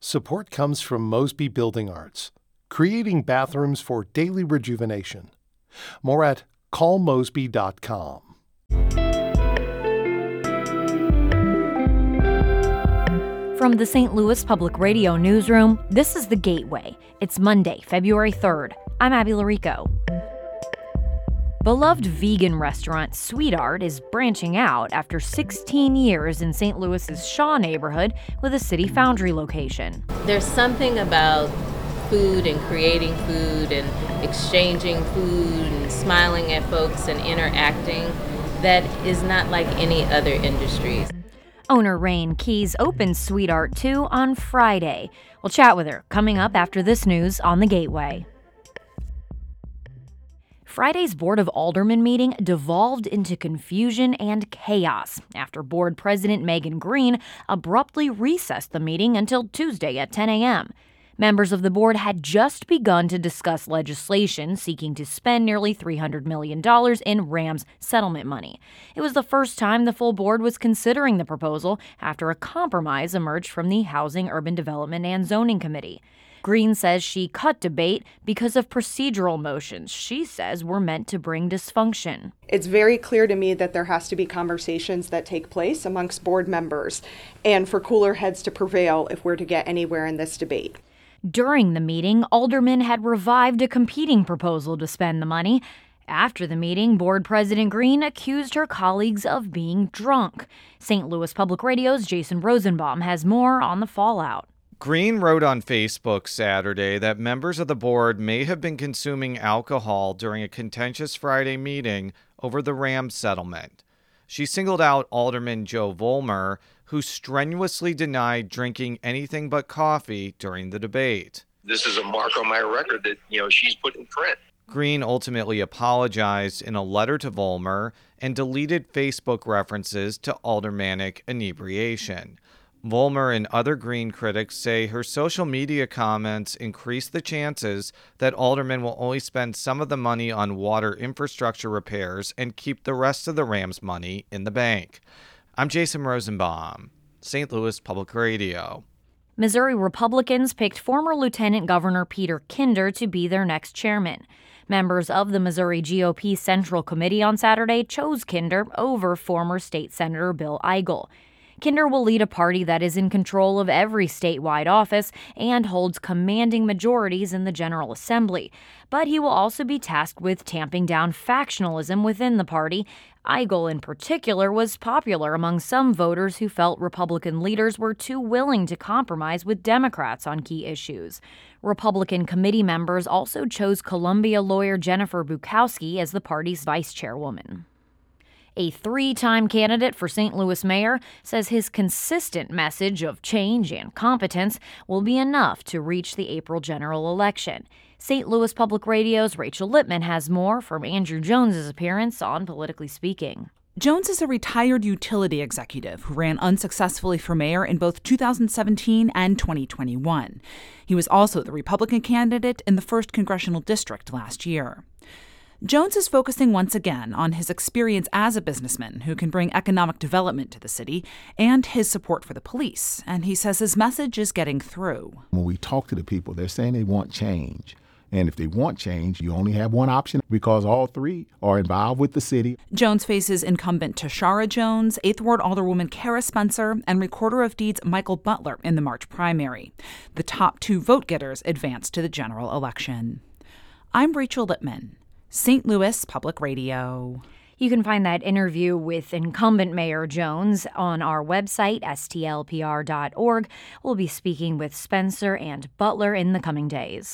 Support comes from Mosby Building Arts, creating bathrooms for daily rejuvenation. More at callmosby.com. From the St. Louis Public Radio newsroom, this is The Gateway. It's Monday, February 3rd. I'm Abby Larico. Beloved vegan restaurant Sweetart is branching out after 16 years in St. Louis's Shaw neighborhood with a City Foundry location. There's something about food and creating food and exchanging food and smiling at folks and interacting that is not like any other industries. Owner Rain Keys opened Sweetart 2 on Friday. We'll chat with her coming up after this news on The Gateway. Friday's Board of Aldermen meeting devolved into confusion and chaos after Board President Megan Green abruptly recessed the meeting until Tuesday at 10 a.m. Members of the board had just begun to discuss legislation seeking to spend nearly $300 million in Rams settlement money. It was the first time the full board was considering the proposal after a compromise emerged from the Housing, Urban Development, and Zoning Committee. Green says she cut debate because of procedural motions she says were meant to bring dysfunction. It's very clear to me that there has to be conversations that take place amongst board members and for cooler heads to prevail if we're to get anywhere in this debate. During the meeting, aldermen had revived a competing proposal to spend the money. After the meeting, Board President Green accused her colleagues of being drunk. St. Louis Public Radio's Jason Rosenbaum has more on the fallout. Green wrote on Facebook Saturday that members of the board may have been consuming alcohol during a contentious Friday meeting over the Rams settlement. She singled out Alderman Joe Vollmer, who strenuously denied drinking anything but coffee during the debate. This is a mark on my record that, she's put in print. Green ultimately apologized in a letter to Vollmer and deleted Facebook references to aldermanic inebriation. Vollmer and other Green critics say her social media comments increase the chances that aldermen will only spend some of the money on water infrastructure repairs and keep the rest of the Rams money in the bank. I'm Jason Rosenbaum, St. Louis Public Radio. Missouri Republicans picked former Lieutenant Governor Peter Kinder to be their next chairman. Members of the Missouri GOP Central Committee on Saturday chose Kinder over former State Senator Bill Eigel. Kinder will lead a party that is in control of every statewide office and holds commanding majorities in the General Assembly. But he will also be tasked with tamping down factionalism within the party. Eigel, in particular, was popular among some voters who felt Republican leaders were too willing to compromise with Democrats on key issues. Republican committee members also chose Columbia lawyer Jennifer Bukowski as the party's vice chairwoman. A three-time candidate for St. Louis mayor says his consistent message of change and competence will be enough to reach the April general election. St. Louis Public Radio's Rachel Lippman has more from Andrew Jones's appearance on Politically Speaking. Jones is a retired utility executive who ran unsuccessfully for mayor in both 2017 and 2021. He was also the Republican candidate in the 1st Congressional District last year. Jones is focusing once again on his experience as a businessman who can bring economic development to the city and his support for the police, and he says his message is getting through. When we talk to the people, they're saying they want change. And if they want change, you only have one option because all three are involved with the city. Jones faces incumbent Tashara Jones, 8th Ward Alderwoman Kara Spencer, and Recorder of Deeds Michael Butler in the March primary. The top two vote-getters advance to the general election. I'm Rachel Lippman, St. Louis Public Radio. You can find that interview with incumbent Mayor Jones on our website, stlpr.org. We'll be speaking with Spencer and Butler in the coming days.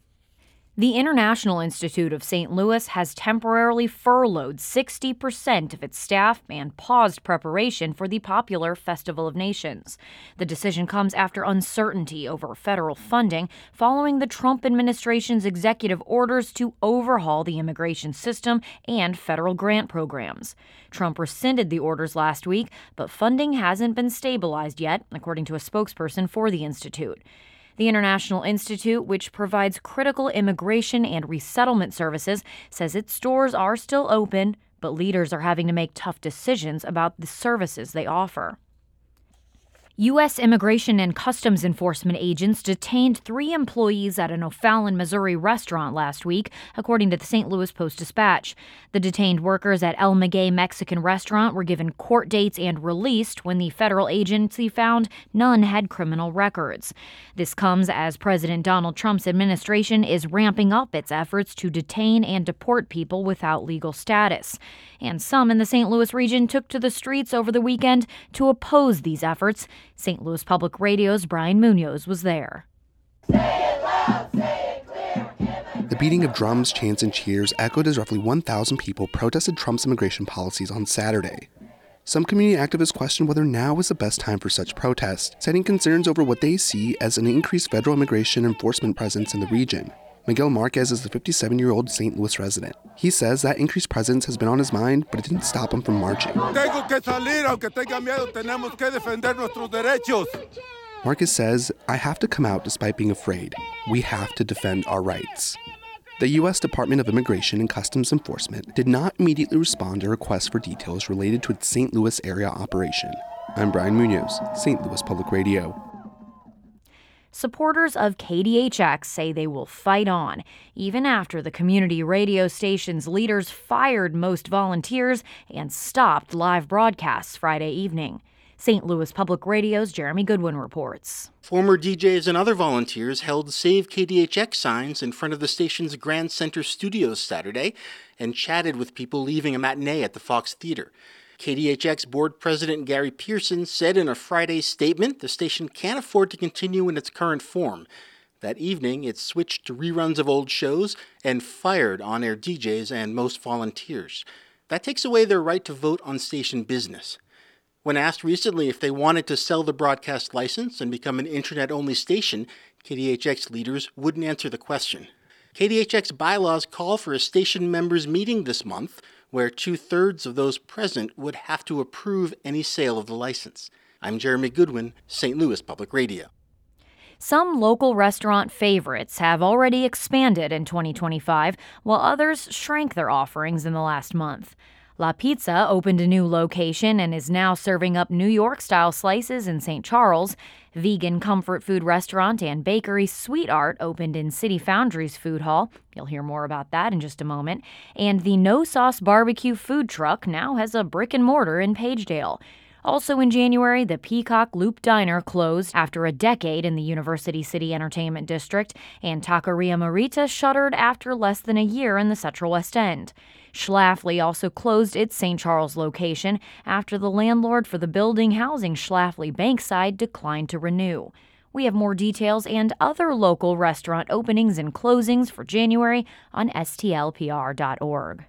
The International Institute of St. Louis has temporarily furloughed 60% of its staff and paused preparation for the popular Festival of Nations. The decision comes after uncertainty over federal funding following the Trump administration's executive orders to overhaul the immigration system and federal grant programs. Trump rescinded the orders last week, but funding hasn't been stabilized yet, according to a spokesperson for the institute. The International Institute, which provides critical immigration and resettlement services, says its doors are still open, but leaders are having to make tough decisions about the services they offer. U.S. Immigration and Customs Enforcement agents detained 3 employees at an O'Fallon, Missouri restaurant last week, according to the St. Louis Post-Dispatch. The detained workers at El Maguey Mexican restaurant were given court dates and released when the federal agency found none had criminal records. This comes as President Donald Trump's administration is ramping up its efforts to detain and deport people without legal status. And some in the St. Louis region took to the streets over the weekend to oppose these efforts. St. Louis Public Radio's Brian Munoz was there. Say it loud, say it clear, the beating of drums, chants, and cheers echoed as roughly 1,000 people protested Trump's immigration policies on Saturday. Some community activists questioned whether now is the best time for such protests, citing concerns over what they see as an increased federal immigration enforcement presence in the region. Miguel Marquez is the 57-year-old St. Louis resident. He says that increased presence has been on his mind, but it didn't stop him from marching. Marquez says, "I have to come out despite being afraid. We have to defend our rights." The U.S. Department of Immigration and Customs Enforcement did not immediately respond to requests for details related to its St. Louis area operation. I'm Brian Munoz, St. Louis Public Radio. Supporters of KDHX say they will fight on, even after the community radio station's leaders fired most volunteers and stopped live broadcasts Friday evening. St. Louis Public Radio's Jeremy Goodwin reports. Former DJs and other volunteers held Save KDHX signs in front of the station's Grand Center studios Saturday and chatted with people leaving a matinee at the Fox Theater. KDHX board president Gary Pearson said in a Friday statement the station can't afford to continue in its current form. That evening, it switched to reruns of old shows and fired on-air DJs and most volunteers. That takes away their right to vote on station business. When asked recently if they wanted to sell the broadcast license and become an internet-only station, KDHX leaders wouldn't answer the question. KDHX bylaws call for a station members' meeting this month, where 2/3 of those present would have to approve any sale of the license. I'm Jeremy Goodwin, St. Louis Public Radio. Some local restaurant favorites have already expanded in 2025, while others shrank their offerings in the last month. La Pizza opened a new location and is now serving up New York-style slices in St. Charles. Vegan comfort food restaurant and bakery Sweet Art opened in City Foundry's food hall. You'll hear more about that in just a moment. And the No Sauce Barbecue food truck now has a brick and mortar in Pagedale. Also in January, the Peacock Loop Diner closed after a decade in the University City Entertainment District, and Taqueria Marita shuttered after less than a year in the Central West End. Schlafly also closed its St. Charles location after the landlord for the building housing Schlafly Bankside declined to renew. We have more details and other local restaurant openings and closings for January on stlpr.org.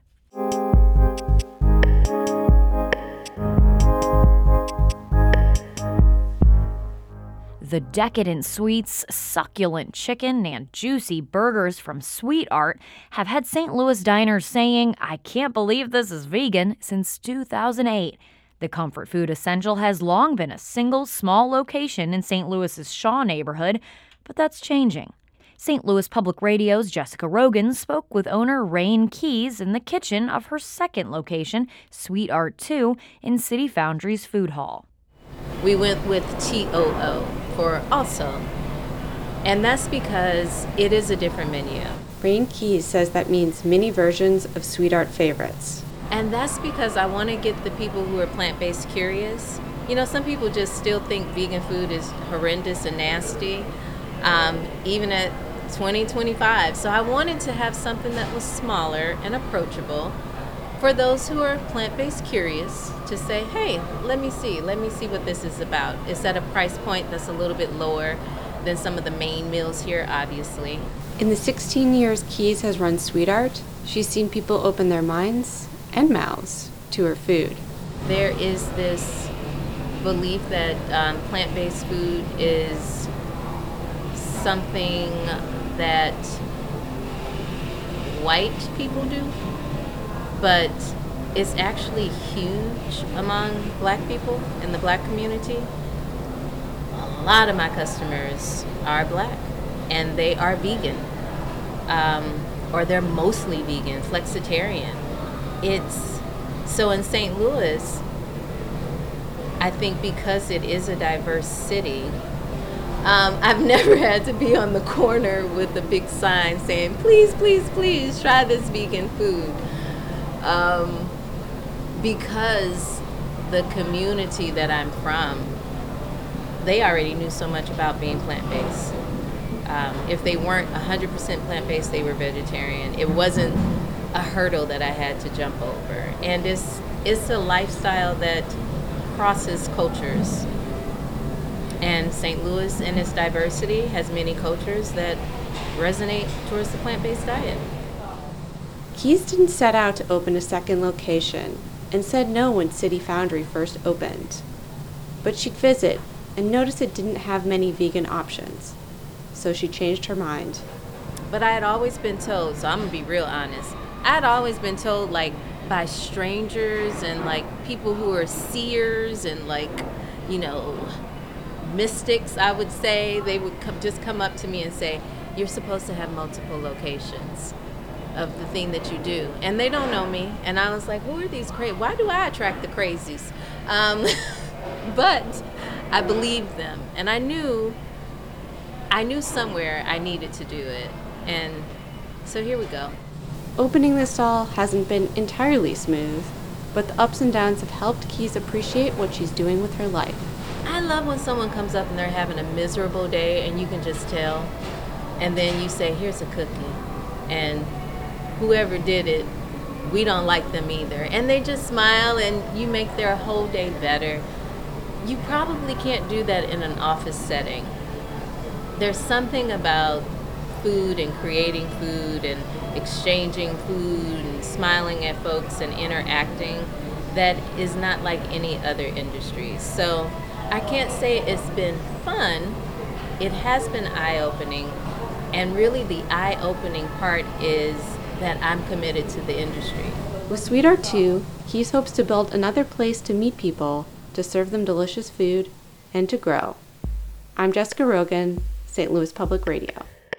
The decadent sweets, succulent chicken, and juicy burgers from Sweet Art have had St. Louis diners saying, "I can't believe this is vegan," since 2008. The comfort food essential has long been a single small location in St. Louis's Shaw neighborhood, but that's changing. St. Louis Public Radio's Jessica Rogan spoke with owner Rain Keys in the kitchen of her second location, Sweet Art 2, in City Foundry's food hall. We went with TOO for also, and that's because it is a different menu. Rain Keys says that means mini versions of Sweet Art favorites. And that's because I want to get the people who are plant-based curious. You know, some people just still think vegan food is horrendous and nasty, even at 2025. So I wanted to have something that was smaller and approachable for those who are plant-based curious to say, hey, let me see what this is about. It's at a price point that's a little bit lower than some of the main meals here, obviously. In the 16 years Keys has run Sweet Art, she's seen people open their minds and mouths to her food. There is this belief that plant-based food is something that white people do, but it's actually huge among black people in the black community. A lot of my customers are black, and they are vegan, or they're mostly vegan, flexitarian. So in St. Louis, I think because it is a diverse city, I've never had to be on the corner with a big sign saying, please, please, please try this vegan food. Because the community that I'm from, they already knew so much about being plant-based. If they weren't 100% plant-based, they were vegetarian. It wasn't a hurdle that I had to jump over. And it's a lifestyle that crosses cultures. And St. Louis, in its diversity, has many cultures that resonate towards the plant-based diet. Keyes didn't set out to open a second location and said no when City Foundry first opened. But she'd visit and noticed it didn't have many vegan options. So she changed her mind. But I had always been told, so I'm gonna be real honest, I had always been told, like, by strangers and like people who are seers and like, you know, mystics, I would say, they would just come up to me and say, you're supposed to have multiple locations of the thing that you do. And they don't know me. And I was like, who are these crazy? Why do I attract the crazies? But I believed them. And I knew somewhere I needed to do it. And so here we go. Opening the stall hasn't been entirely smooth, but the ups and downs have helped Keyes appreciate what she's doing with her life. I love when someone comes up and they're having a miserable day and you can just tell. And then you say, here's a cookie. And whoever did it, we don't like them either. And they just smile and you make their whole day better. You probably can't do that in an office setting. There's something about food and creating food and exchanging food and smiling at folks and interacting that is not like any other industry. So I can't say it's been fun. It has been eye-opening. And really the eye-opening part is that I'm committed to the industry. With Sweet Art 2, Keyes hopes to build another place to meet people, to serve them delicious food, and to grow. I'm Jessica Rogan, St. Louis Public Radio.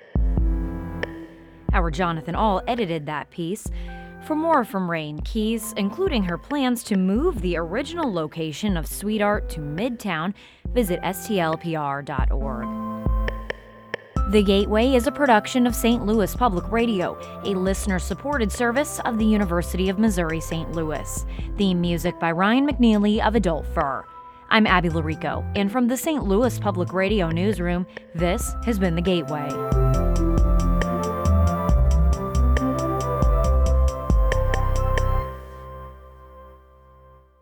Our Jonathan Ahl edited that piece. For more from Rain Keyes, including her plans to move the original location of Sweet Art to Midtown, visit stlpr.org. The Gateway is a production of St. Louis Public Radio, a listener-supported service of the University of Missouri-St. Louis. Theme music by Ryan McNeely of Adult Fur. I'm Abby Larico, and from the St. Louis Public Radio newsroom, this has been The Gateway.